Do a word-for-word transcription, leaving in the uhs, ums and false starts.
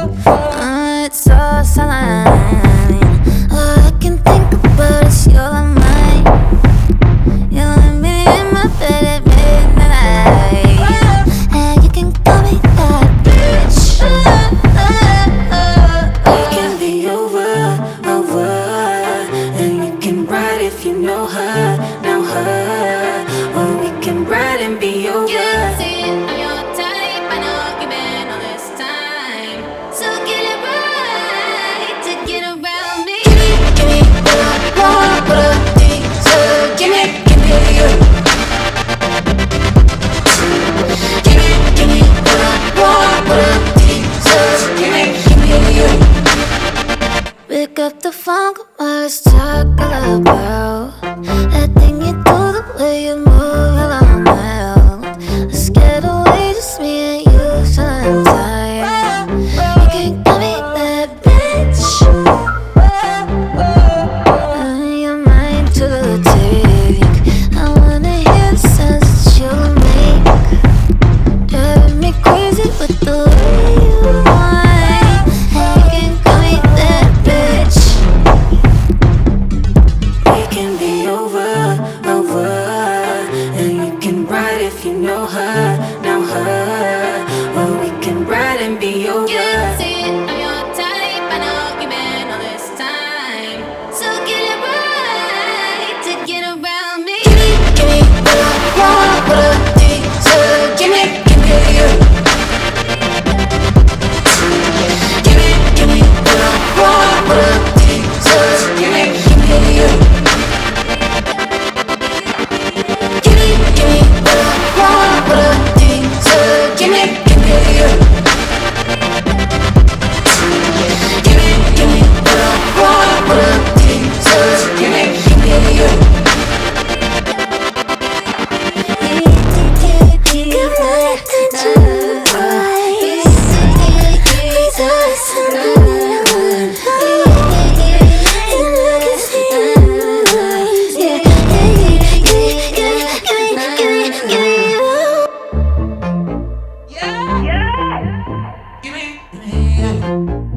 Uh, it's all silent. All I can think about is your mind. You and me in my bed at midnight. And you can call me that bitch. We can be over, over. And you can ride if you know her, know her. Or we can ride and be over. You see it on your type, I know you've been all this time. So get it right to get around me. Gimme, gimme what I want, what I need. So gimme, gimme you. Gimme, gimme what I want, what I need. So gimme, gimme you. Pick up the phone, let's talk about that thing you do, the way you move along well. Let's get away, just me and you, sometime. You can call me that bitch. Uh, you're mine to take. I wanna hear the sounds that you make. Driving me crazy with the way you whine. You can call me that bitch. We can be over, over. And you can ride if you know her, know her. Or we can ride and be over. You see it on your type, I know you've been all this time. So get it right to get around me. Gimme, gimme what I want, what I need. So gimme, gimme you. Gimme, gimme what I want, what I need. So gimme, gimme you. Gimme, gimme what I want, what I need. So gimme, gimme you. Gimme, gimme what I want, what I need. So gimme, gimme you. Give my attention twice. Please listen to me. Yeah. Yeah. Give me, give me, yeah.